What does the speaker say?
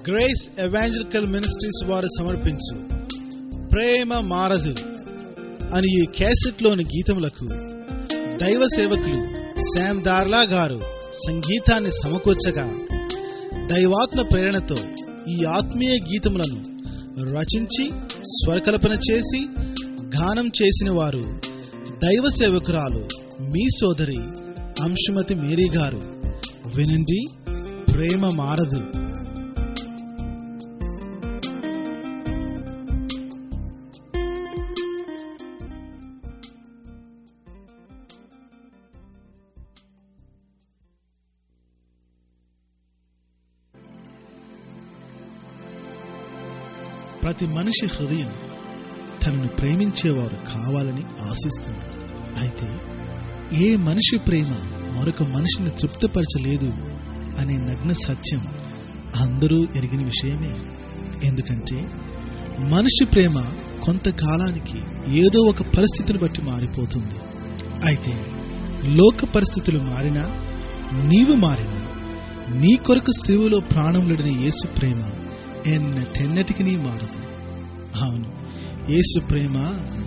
Grace evangelical ministries వారు సమర్పించు ప్రేమ మారదు అని ఈ క్యాసెట్లోని గీతములకు దైవ సేవకులు శామ్ దార్లా గారు సంగీతాన్ని సమకూర్చగా, దైవాత్మ ప్రేరణతో ఈ ఆత్మీయ గీతములను రచించి స్వరకల్పన చేసి గానం చేసిన వారు దైవ సేవకురాలు మీ సోదరి అంశుమతి మేరీ గారు. వినండి, ప్రేమ మారదు. ప్రతి మనిషి హృదయం తనను ప్రేమించేవారు కావాలని ఆశిస్తుంది. అయితే ఏ మనిషి ప్రేమ మరొక మనిషిని తృప్తిపరచలేదు అనే నగ్న సత్యం అందరూ ఎరిగిన విషయమే. ఎందుకంటే మనిషి ప్రేమ కొంతకాలానికి ఏదో ఒక పరిస్థితిని బట్టి మారిపోతుంది. అయితే లోక పరిస్థితులు మారినా, నీవు మారినా, నీ కొరకు శిలువలో ప్రాణం లేడిన యేసు ప్రేమ ఎన్నటెన్నటికి మారదు. అవును, యేసు ప్రేమ